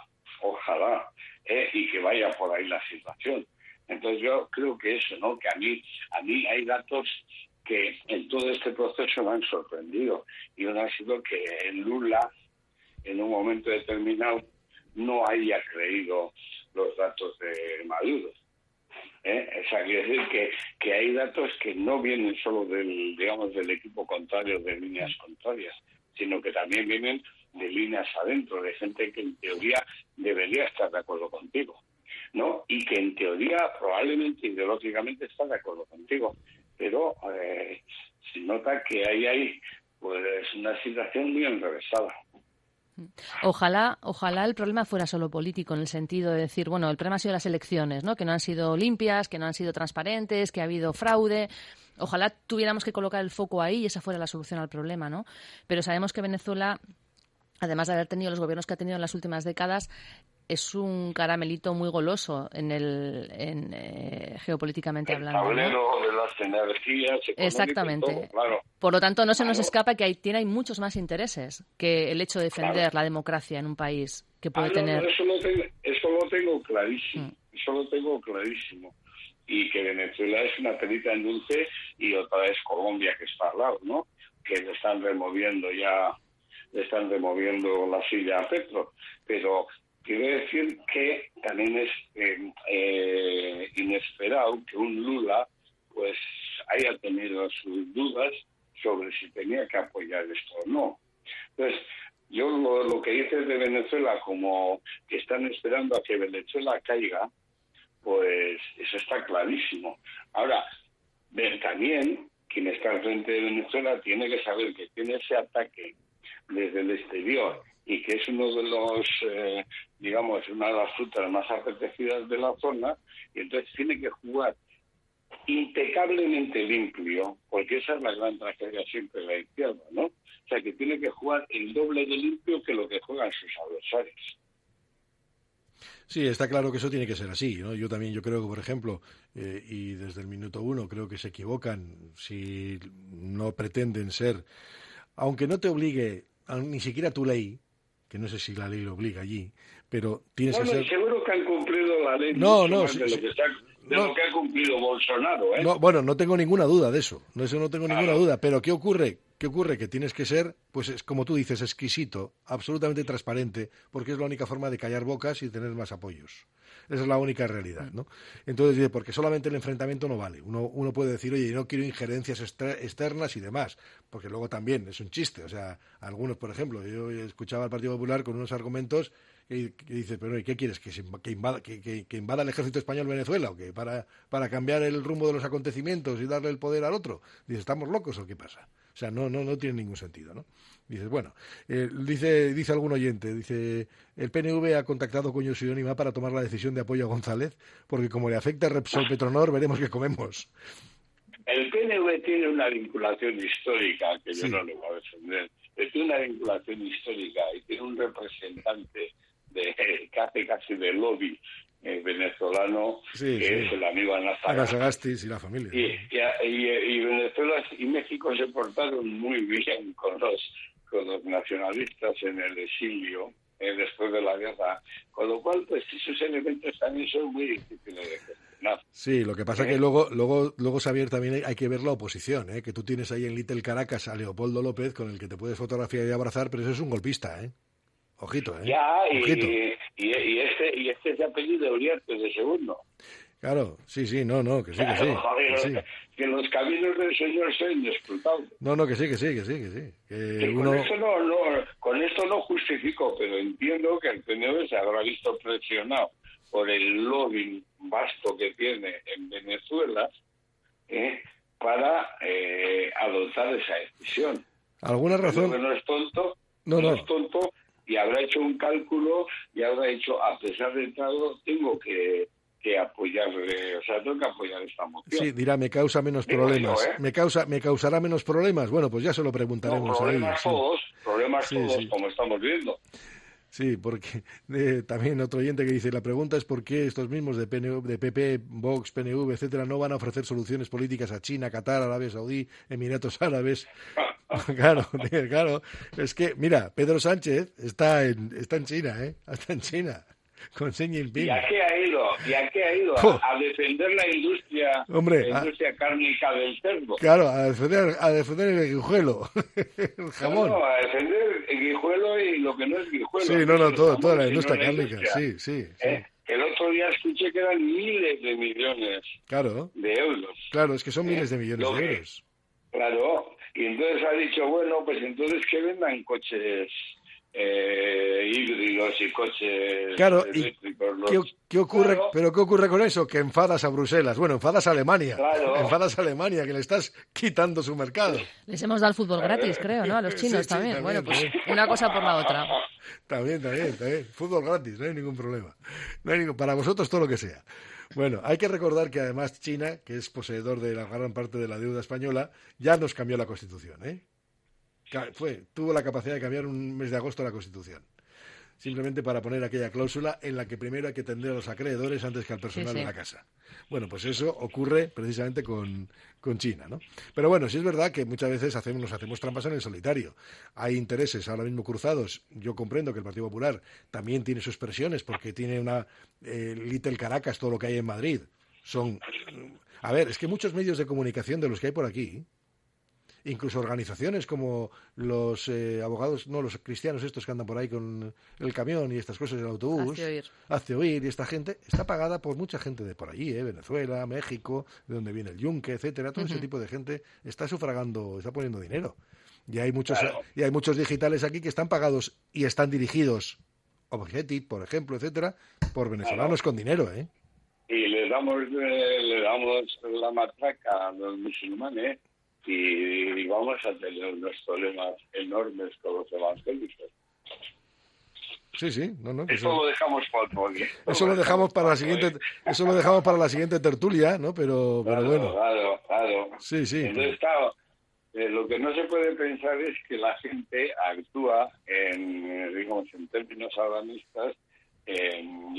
y que vaya por ahí la situación. Entonces yo creo que eso, ¿no? Que a mí hay datos que en todo este proceso me han sorprendido, y uno ha sido que Lula en un momento determinado no haya creído los datos de Maduro. O sea, quiere decir que hay datos que no vienen solo del equipo contrario, de líneas contrarias, sino que también vienen de líneas adentro, de gente que en teoría debería estar de acuerdo contigo, ¿no? Y que en teoría probablemente ideológicamente está de acuerdo contigo, pero se nota que ahí hay pues una situación muy enrevesada. Ojalá el problema fuera solo político, en el sentido de decir, bueno, el problema ha sido las elecciones, ¿no? Que no han sido limpias, que no han sido transparentes, que ha habido fraude. Ojalá tuviéramos que colocar el foco ahí y esa fuera la solución al problema, ¿no? Pero sabemos que Venezuela, además de haber tenido los gobiernos que ha tenido en las últimas décadas, es un caramelito muy goloso geopolíticamente hablando. El tablero de las energías. Exactamente. Todo, claro. Por lo tanto, no se nos escapa que hay muchos más intereses que el hecho de defender la democracia en un país que puede tener. Eso lo tengo clarísimo. Eso lo tengo clarísimo. Y que Venezuela es una perita en dulce y otra es Colombia, que está al lado, ¿no? Que le están removiendo la silla a Petro. Pero quiero decir que también es inesperado que un Lula pues haya tenido sus dudas sobre si tenía que apoyar esto o no. Entonces, yo lo que dices de Venezuela, como que están esperando a que Venezuela caiga, pues eso está clarísimo. Ahora, también quien está al frente de Venezuela tiene que saber que tiene ese ataque desde el exterior y que es uno de los, una de las frutas más apetecidas de la zona, y entonces tiene que jugar impecablemente limpio, porque esa es la gran tragedia siempre de la izquierda, ¿no? O sea, que tiene que jugar el doble de limpio que lo que juegan sus adversarios. Sí, está claro que eso tiene que ser así, ¿no? Yo creo que, por ejemplo, y desde el minuto uno creo que se equivocan si no pretenden ser, aunque no te obligue ni siquiera tu ley, que no sé si la ley lo obliga allí, pero tienes que ser... seguro que han cumplido la ley de lo que ha cumplido Bolsonaro, ¿eh? No tengo ninguna duda de eso, no tengo ninguna duda, pero ¿qué ocurre? Que tienes que ser, pues es como tú dices, exquisito, absolutamente transparente, porque es la única forma de callar bocas y tener más apoyos. Esa es la única realidad, ¿no? Entonces, porque solamente el enfrentamiento no vale. Uno puede decir, oye, no quiero injerencias externas y demás, porque luego también es un chiste. O sea, algunos, por ejemplo, yo escuchaba al Partido Popular con unos argumentos que dice, pero ¿y qué quieres? ¿Que invada el ejército español Venezuela? ¿O que para cambiar el rumbo de los acontecimientos y darle el poder al otro? Dice, ¿estamos locos o qué pasa? O sea, no tiene ningún sentido, ¿no? Dices, bueno, dice algún oyente, dice, el PNV ha contactado con Josu Onima para tomar la decisión de apoyo a González, porque como le afecta a Repsol Petronor, veremos qué comemos. El PNV tiene una vinculación histórica, que yo no le voy a defender, tiene una vinculación histórica y tiene un representante que hace casi de lobby venezolano, es el amigo Anasagasti y la familia. Y Venezuela y México se portaron muy bien con los nacionalistas en el exilio después de la guerra, con lo cual pues esos elementos también son muy difíciles de gestionar. Sí, lo que pasa que luego Xavier, también hay que ver la oposición, que tú tienes ahí en Little Caracas a Leopoldo López, con el que te puedes fotografiar y abrazar, pero eso es un golpista, Ojito, Ojito. Y este es de apellido Uriarte de segundo. Claro, sí, que sí. Joder, sí. Que los caminos del Señor sean inescrutables. Que sí. Con esto no justifico, pero entiendo que el PNV se habrá visto presionado por el lobby vasto que tiene en Venezuela para adoptar esa decisión. ¿Alguna razón? No es tonto, no es tonto, y habrá hecho un cálculo y habrá dicho, a pesar de todo, tengo que apoyarle, tengo que apoyar esta moción. Sí, dirá, me causa menos problemas. ¿Me causará menos problemas? Bueno, pues ya se lo preguntaremos problemas todos, como estamos viendo. Sí, porque también otro oyente que dice, la pregunta es por qué estos mismos de PP, Vox, PNV, etcétera, no van a ofrecer soluciones políticas a China, Qatar, Arabia Saudí, Emiratos Árabes. Claro, es que, mira, Pedro Sánchez está en China, está en China, con Xi Jinping. ¿Y a qué ha ido? A defender la industria, industria cárnica del cerdo. Claro, a defender el guijuelo, el jamón. A defender el guijuelo y lo que no es guijuelo. Sí, toda la industria cárnica, sí. El otro día escuché que eran miles de millones de euros. Claro, es que son miles de millones de euros. Claro, y entonces ha dicho, bueno, pues entonces que vendan coches híbridos y coches eléctricos. ¿Qué ocurre? Claro. ¿Pero qué ocurre con eso? Que enfadas a Bruselas. Bueno, enfadas a Alemania. Claro. Enfadas a Alemania, que le estás quitando su mercado. Les hemos dado el fútbol gratis, creo, ¿no? A los chinos también. Bueno, pues una cosa por la otra. También. Fútbol gratis, no hay ningún problema. Para vosotros todo lo que sea. Bueno, hay que recordar que además China, que es poseedor de la gran parte de la deuda española, ya nos cambió la Constitución, tuvo la capacidad de cambiar un mes de agosto la Constitución. Simplemente para poner aquella cláusula en la que primero hay que atender a los acreedores antes que al personal de la casa. Bueno, pues eso ocurre precisamente con China, ¿no? Pero bueno, sí es verdad que muchas veces nos hacemos trampas en el solitario. Hay intereses ahora mismo cruzados. Yo comprendo que el Partido Popular también tiene sus presiones porque tiene una Little Caracas, todo lo que hay en Madrid. Es que muchos medios de comunicación de los que hay por aquí, incluso organizaciones como los abogados, no, los cristianos estos que andan por ahí con el camión y estas cosas del autobús, Hazte Oír, y esta gente está pagada por mucha gente de por allí, Venezuela, México, de donde viene el Yunque, etcétera, todo ese tipo de gente está sufragando, está poniendo dinero. Y hay muchos digitales aquí que están pagados y están dirigidos, Objective, por ejemplo, etcétera, por venezolanos con dinero, Y le damos la matraca a los musulmanes. Y vamos a tener unos problemas enormes con los evangélicos. Sí. Eso lo dejamos para otro día. Eso lo dejamos para la siguiente tertulia, ¿no? Pero bueno. Claro. Sí. Entonces, claro, lo que no se puede pensar es que la gente actúa en términos alarmistas, en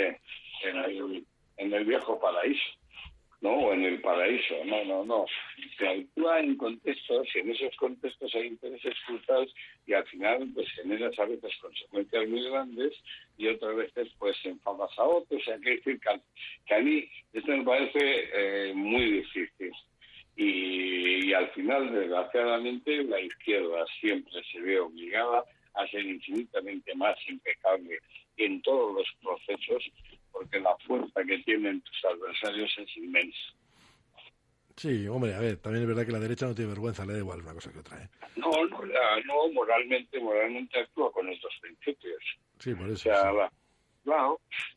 el viejo paraíso. ¿No? O en el paraíso. No. Se actúa en contextos, y en esos contextos hay intereses cruzados, y al final pues generas a veces consecuencias muy grandes, y otras veces pues enfadas a otros. O sea, que decir que a mí esto me parece muy difícil. Y al final, desgraciadamente, la izquierda siempre se ve obligada a ser infinitamente más impecable en todos los procesos, porque la fuerza que tienen tus adversarios es inmensa. Sí, hombre, a ver, también es verdad que la derecha no tiene vergüenza, le da igual una cosa que otra, No, moralmente actúa con estos principios. Sí, por eso. O sea, claro.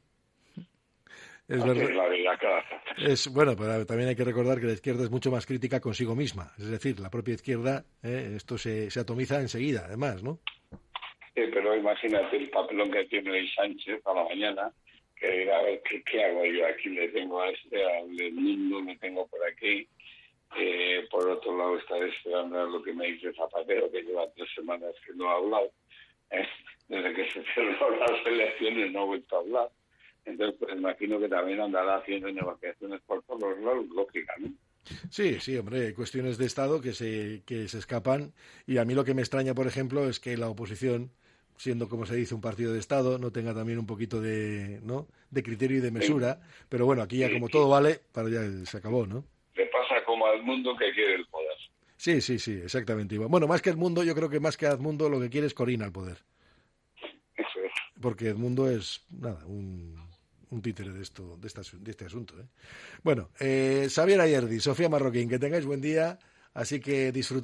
Es verdad. Pero también hay que recordar que la izquierda es mucho más crítica consigo misma. Es decir, la propia izquierda, esto se atomiza enseguida, además, ¿no? Sí, pero imagínate el papelón que tiene el Sánchez a la mañana, que dirá, a ver, ¿qué hago yo aquí? Le tengo al mundo, me tengo por aquí. Por otro lado, estaré esperando a lo que me dice Zapatero, que lleva 3 semanas que no ha hablado. Desde que se cerraron las elecciones no ha vuelto a hablar. Entonces, pues imagino que también andará haciendo negociaciones por todos lados, lógicamente. Sí, hombre, hay cuestiones de Estado que se escapan, y a mí lo que me extraña, por ejemplo, es que la oposición, siendo, como se dice, un partido de Estado, no tenga también un poquito de criterio y de mesura, pero bueno, aquí ya como todo vale, ya se acabó, ¿no? Le pasa como al mundo que quiere el poder. Sí, exactamente. Bueno, más que el mundo, yo creo que más que Edmundo lo que quiere es Corina al poder. Eso es. Porque Edmundo es, un títere de este asunto. Bueno, Xavier Ayerdi, Sofía Marroquín, que tengáis buen día, así que disfrutad